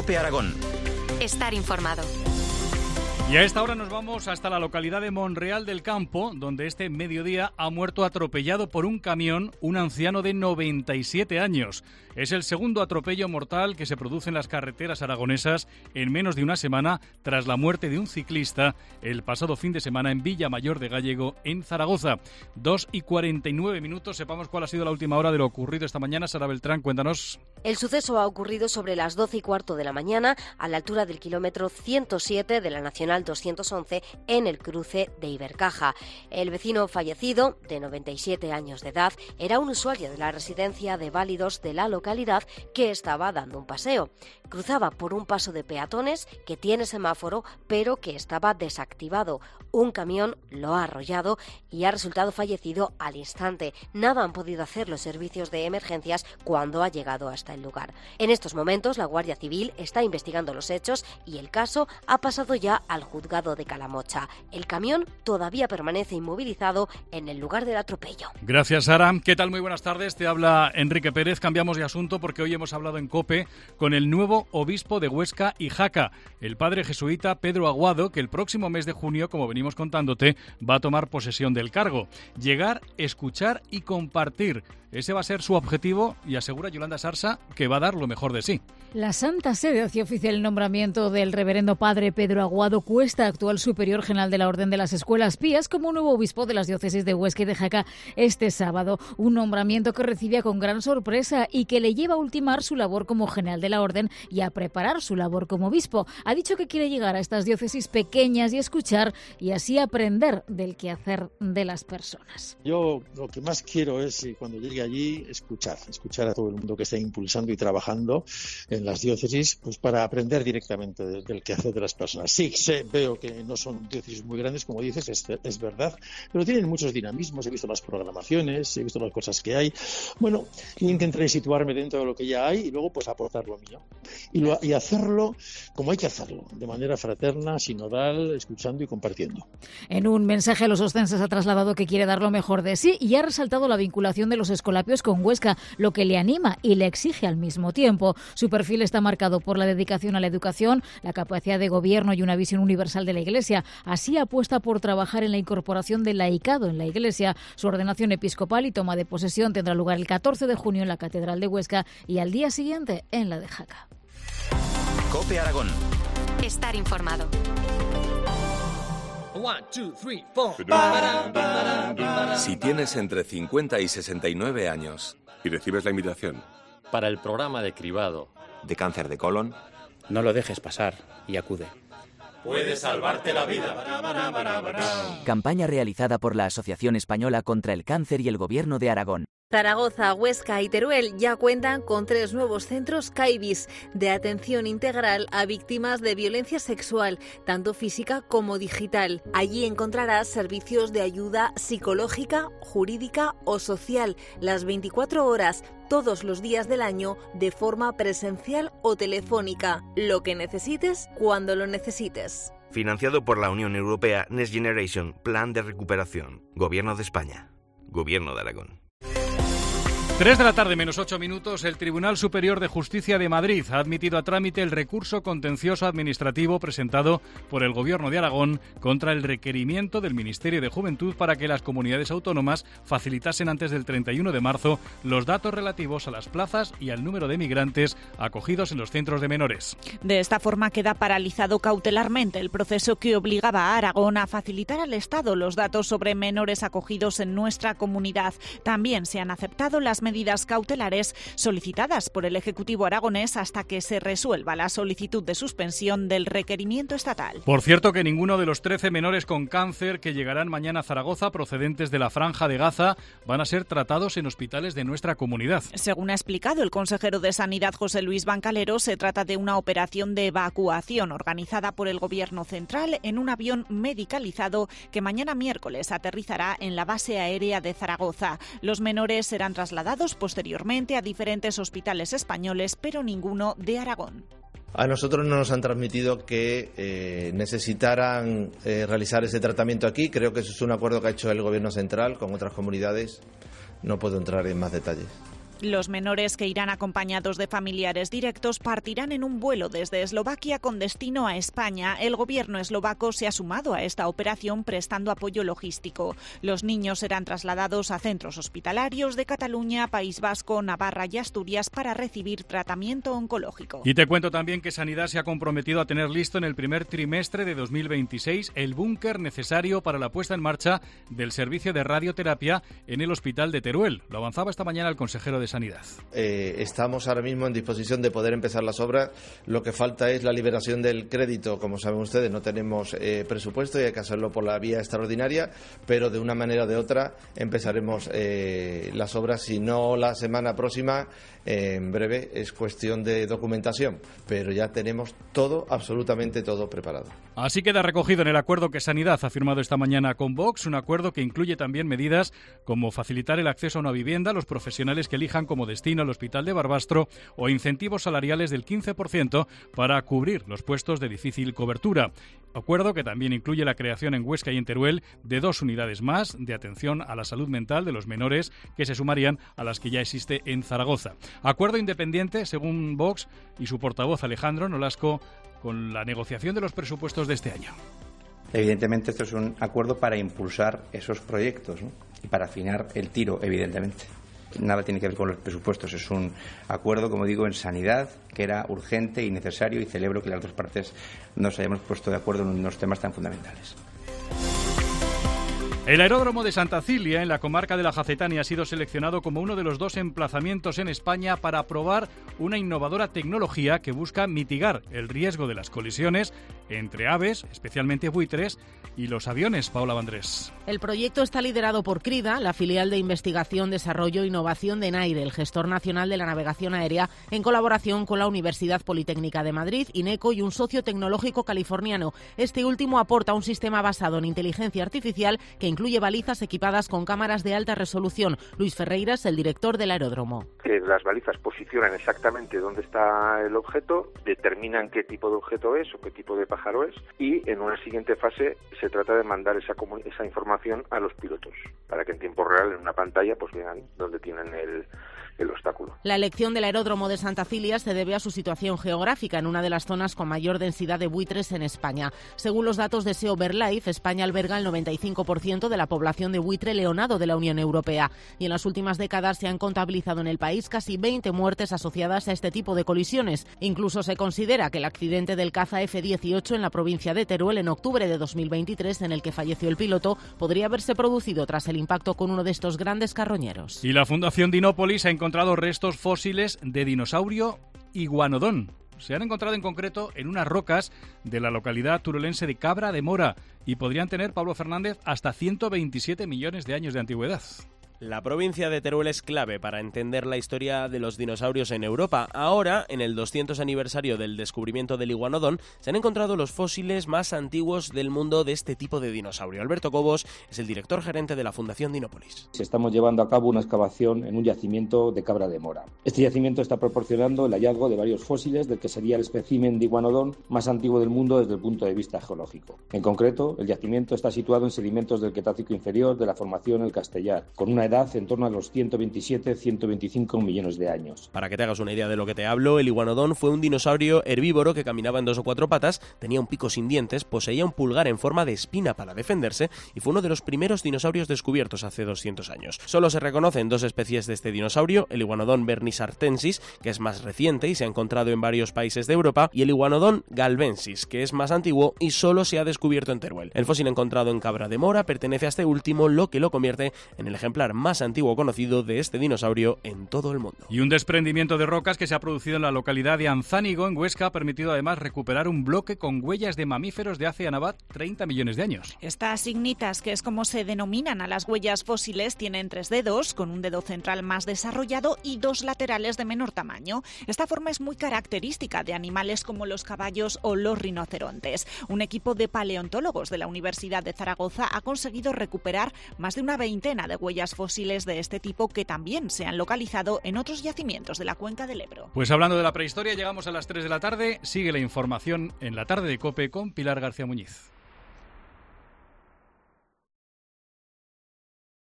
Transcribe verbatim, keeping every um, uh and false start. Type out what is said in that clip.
COPE Aragón. Estar informado. Y a esta hora nos vamos hasta la localidad de Monreal del Campo, donde este mediodía ha muerto atropellado por un camión un anciano de noventa y siete años. Es el segundo atropello mortal que se produce en las carreteras aragonesas en menos de una semana tras la muerte de un ciclista el pasado fin de semana en Villamayor de Gállego, en Zaragoza. Dos y cuarenta y nueve minutos, sepamos cuál ha sido la última hora de lo ocurrido esta mañana. Sara Beltrán, cuéntanos. El suceso ha ocurrido sobre las doce y cuarto de la mañana a la altura del kilómetro ciento siete de la Nacional doscientos once en el cruce de Ibercaja. El vecino fallecido, de noventa y siete años de edad, era un usuario de la residencia de válidos de la localidad que estaba dando un paseo. Cruzaba por un paso de peatones que tiene semáforo pero que estaba desactivado. Un camión lo ha arrollado y ha resultado fallecido al instante. Nada han podido hacer los servicios de emergencias cuando ha llegado hasta el lugar. En estos momentos la Guardia Civil está investigando los hechos y el caso ha pasado ya al juzgado de Calamocha. El camión todavía permanece inmovilizado en el lugar del atropello. Gracias, Sara. ¿Qué tal? Muy buenas tardes. Te habla Enrique Pérez. Cambiamos de asunto porque hoy hemos hablado en COPE con el nuevo obispo de Huesca y Jaca, el padre jesuita Pedro Aguado, que el próximo mes de junio, como venimos contándote, va a tomar posesión del cargo. Llegar, escuchar y compartir. Ese va a ser su objetivo y asegura Yolanda Sarsa que va a dar lo mejor de sí. La Santa Sede hacía oficial el nombramiento del reverendo padre Pedro Aguado Cuesta, actual superior general de la Orden de las Escuelas Pías, como nuevo obispo de las diócesis de Huesca y de Jaca este sábado. Un nombramiento que recibía con gran sorpresa y que le lleva a ultimar su labor como general de la Orden y a preparar su labor como obispo. Ha dicho que quiere llegar a estas diócesis pequeñas y escuchar y así aprender del quehacer de las personas. Yo lo que más quiero es, cuando llegue allí, escuchar, escuchar a todo el mundo que está impulsando y trabajando en las diócesis, pues para aprender directamente del, del quehacer de las personas. Sí, sé, veo que no son diócesis muy grandes, como dices, es, es verdad, pero tienen muchos dinamismos, he visto las programaciones, he visto las cosas que hay. Bueno, intentaré situarme dentro de lo que ya hay y luego pues aportar lo mío. Y, lo, y hacerlo como hay que hacerlo, de manera fraterna, sinodal, escuchando y compartiendo. En un mensaje a los ostenses ha trasladado que quiere dar lo mejor de sí y ha resaltado la vinculación de los escolapios con Huesca, lo que le anima y le exige al mismo tiempo. Su perfil está marcado por la dedicación a la educación, la capacidad de gobierno y una visión universal de la Iglesia. Así apuesta por trabajar en la incorporación del laicado en la Iglesia. Su ordenación episcopal y toma de posesión tendrá lugar el catorce de junio en la Catedral de Huesca y al día siguiente en la de Jaca. COPE Aragón. Estar informado. One, two, three, four. Si tienes entre cincuenta y sesenta y nueve años y recibes la invitación Para el programa de cribado de cáncer de colon, no lo dejes pasar y acude. puede salvarte la vida. Campaña realizada por la Asociación Española contra el Cáncer y el Gobierno de Aragón. Zaragoza, Huesca y Teruel ya cuentan con tres nuevos centros CAIVIS de atención integral a víctimas de violencia sexual, tanto física como digital. Allí encontrarás servicios de ayuda psicológica, jurídica o social, las veinticuatro horas, todos los días del año, de forma presencial o telefónica. Lo que necesites, cuando lo necesites. Financiado por la Unión Europea Next Generation, Plan de Recuperación. Gobierno de España. Gobierno de Aragón. Tres de la tarde menos ocho minutos, el Tribunal Superior de Justicia de Madrid ha admitido a trámite el recurso contencioso administrativo presentado por el Gobierno de Aragón contra el requerimiento del Ministerio de Juventud para que las comunidades autónomas facilitasen antes del treinta y uno de marzo los datos relativos a las plazas y al número de migrantes acogidos en los centros de menores. De esta forma queda paralizado cautelarmente el proceso que obligaba a Aragón a facilitar al Estado los datos sobre menores acogidos en nuestra comunidad. También se han aceptado las medidas cautelares solicitadas por el Ejecutivo aragonés hasta que se resuelva la solicitud de suspensión del requerimiento estatal. Por cierto, que ninguno de los trece menores con cáncer que llegarán mañana a Zaragoza procedentes de la Franja de Gaza van a ser tratados en hospitales de nuestra comunidad. Según ha explicado el consejero de Sanidad José Luis Bancalero, se trata de una operación de evacuación organizada por el Gobierno central en un avión medicalizado que mañana miércoles aterrizará en la base aérea de Zaragoza. Los menores serán trasladados posteriormente a diferentes hospitales españoles, pero ninguno de Aragón. A nosotros no nos han transmitido que eh, necesitaran eh, realizar ese tratamiento aquí. Creo que eso es un acuerdo que ha hecho el Gobierno central con otras comunidades. No puedo entrar en más detalles. Los menores que irán acompañados de familiares directos partirán en un vuelo desde Eslovaquia con destino a España. El gobierno eslovaco se ha sumado a esta operación prestando apoyo logístico. Los niños serán trasladados a centros hospitalarios de Cataluña, País Vasco, Navarra y Asturias para recibir tratamiento oncológico. Y te cuento también que Sanidad se ha comprometido a tener listo en el primer trimestre de dos mil veintiséis el búnker necesario para la puesta en marcha del servicio de radioterapia en el hospital de Teruel. Lo avanzaba esta mañana el consejero de Sanidad. Eh, estamos ahora mismo en disposición de poder empezar las obras. Lo que falta es la liberación del crédito. Como saben ustedes, no tenemos eh, presupuesto y hay que hacerlo por la vía extraordinaria, pero de una manera o de otra empezaremos eh, las obras, si no la semana próxima, eh, en breve. Es cuestión de documentación, pero ya tenemos todo, absolutamente todo preparado. Así queda recogido en el acuerdo que Sanidad ha firmado esta mañana con Vox, un acuerdo que incluye también medidas como facilitar el acceso a una vivienda a los profesionales que elijan como destino el Hospital de Barbastro o incentivos salariales del quince por ciento para cubrir los puestos de difícil cobertura. Acuerdo que también incluye la creación en Huesca y en Teruel de dos unidades más de atención a la salud mental de los menores que se sumarían a las que ya existe en Zaragoza. Acuerdo independiente, según Vox y su portavoz Alejandro Nolasco, con la negociación de los presupuestos de este año. Evidentemente esto es un acuerdo para impulsar esos proyectos, ¿no? Y para afinar el tiro, evidentemente. Nada tiene que ver con los presupuestos, es un acuerdo, como digo, en sanidad, que era urgente y necesario, y celebro que las dos partes nos hayamos puesto de acuerdo en unos temas tan fundamentales. El aeródromo de Santa Cilia, en la comarca de la Jacetania, ha sido seleccionado como uno de los dos emplazamientos en España para probar una innovadora tecnología que busca mitigar el riesgo de las colisiones entre aves, especialmente buitres, y los aviones. Paula Vandrés. El proyecto está liderado por CRIDA, la filial de investigación, desarrollo e innovación de NAIRE, el gestor nacional de la navegación aérea, en colaboración con la Universidad Politécnica de Madrid, INECO y un socio tecnológico californiano. Este último aporta un sistema basado en inteligencia artificial que incluye balizas equipadas con cámaras de alta resolución. Luis Ferreiras, el director del aeródromo. Que las balizas posicionan exactamente dónde está el objeto, determinan qué tipo de objeto es o qué tipo de pájaro es, y en una siguiente fase se trata de mandar esa, esa información a los pilotos para que en tiempo real en una pantalla pues vean dónde tienen el, el obstáculo. La elección del aeródromo de Santa Cilia se debe a su situación geográfica en una de las zonas con mayor densidad de buitres en España. Según los datos de SEO BirdLife, España alberga el noventa y cinco por ciento de la población de buitre leonado de la Unión Europea, y en las últimas décadas se han contabilizado en el país casi veinte muertes asociadas a este tipo de colisiones. Incluso se considera que el accidente del caza F dieciocho en la provincia de Teruel en octubre de dos mil veintitrés, en el que falleció el piloto, podría haberse producido tras el impacto con uno de estos grandes carroñeros. Y la Fundación Dinópolis ha encontrado restos fósiles de dinosaurio iguanodón. Se han encontrado en concreto en unas rocas de la localidad turolense de Cabra de Mora y podrían tener, Pablo Fernández, hasta ciento veintisiete millones de años de antigüedad. La provincia de Teruel es clave para entender la historia de los dinosaurios en Europa. Ahora, en el doscientos aniversario del descubrimiento del iguanodón, se han encontrado los fósiles más antiguos del mundo de este tipo de dinosaurio. Alberto Cobos es el director gerente de la Fundación Dinópolis. Estamos llevando a cabo una excavación en un yacimiento de Cabra de Mora. Este yacimiento está proporcionando el hallazgo de varios fósiles del que sería el espécimen de iguanodón más antiguo del mundo desde el punto de vista geológico. En concreto, el yacimiento está situado en sedimentos del Cretácico inferior de la formación El Castellar, con una edad en torno a los ciento veintisiete a ciento veinticinco millones de años. Para que te hagas una idea de lo que te hablo, el iguanodón fue un dinosaurio herbívoro que caminaba en dos o cuatro patas, tenía un pico sin dientes, poseía un pulgar en forma de espina para defenderse y fue uno de los primeros dinosaurios descubiertos hace doscientos años. Solo se reconocen dos especies de este dinosaurio, el iguanodón bernisartensis, que es más reciente y se ha encontrado en varios países de Europa, y el iguanodón galvensis, que es más antiguo y solo se ha descubierto en Teruel. El fósil encontrado en Cabra de Mora pertenece a este último, lo que lo convierte en el ejemplar más antiguo conocido de este dinosaurio en todo el mundo. Y un desprendimiento de rocas que se ha producido en la localidad de Anzánigo, en Huesca, ha permitido además recuperar un bloque con huellas de mamíferos de hace Anabat treinta millones de años. Estas ignitas, que es como se denominan a las huellas fósiles, tienen tres dedos, con un dedo central más desarrollado y dos laterales de menor tamaño. Esta forma es muy característica de animales como los caballos o los rinocerontes. Un equipo de paleontólogos de la Universidad de Zaragoza ha conseguido recuperar más de una veintena de huellas fósiles de este tipo que también se han localizado en otros yacimientos de la cuenca del Ebro. Pues hablando de la prehistoria, llegamos a las tres de la tarde. Sigue la información en la tarde de COPE con Pilar García Muñiz.